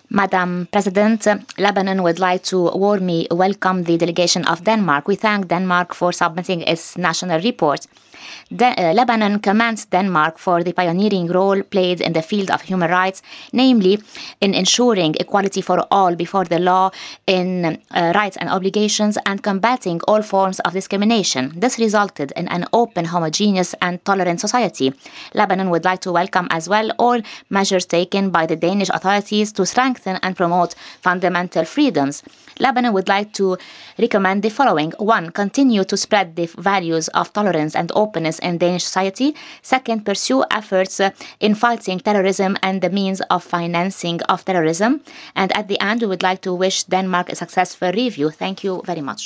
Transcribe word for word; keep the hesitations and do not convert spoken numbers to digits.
Madam President, Lebanon would like to warmly welcome the delegation of Denmark. We thank Denmark for submitting its national report. De- uh, Lebanon commends Denmark for the pioneering role played in the field of human rights, namely in ensuring equality for all before the law in uh, rights and obligations and combating all forms of discrimination. This resulted in an open, homogeneous, and tolerant society. Lebanon would like to welcome as well all measures taken by the Danish authorities to strengthen and promote fundamental freedoms. Lebanon would like to recommend the following. One, continue to spread the values of tolerance and openness in Danish society. Second, pursue efforts uh, in fighting terrorism and the means of financing of terrorism. And at the end, we would like to wish Denmark a successful review. Thank you very much.